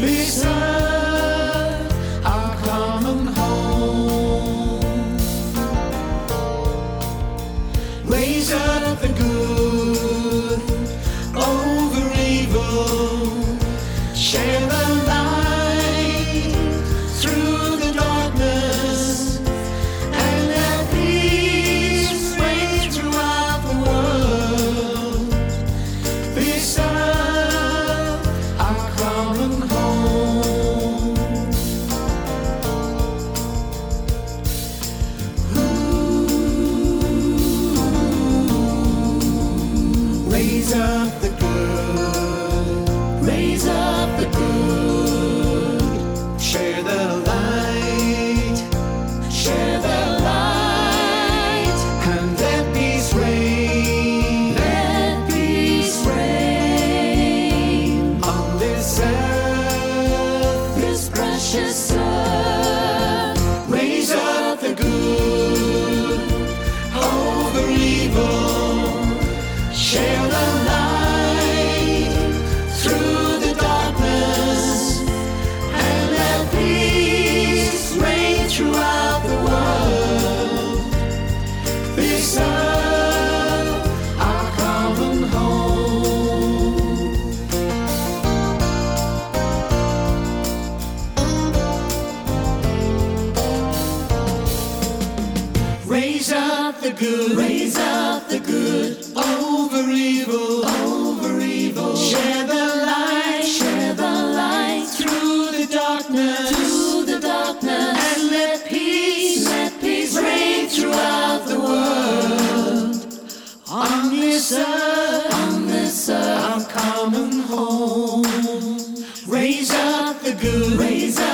Listen, our common home. Raise up the good over evil. Share the light through the darkness, and let peace reign throughout the world. This our common home. Raise up the good, raise up the good. Share the light, share the light, and let peace reign, let peace reign on this earth, this precious earth. Raise up the good over evil. Share the light through the darkness, and let peace reign throughout the world. This earth, our common home. Raise up the good, raise up the good over evil, over evil. Share the light through the darkness, and let peace reign throughout the world. On this earth, our common home. Raise up the good, raise up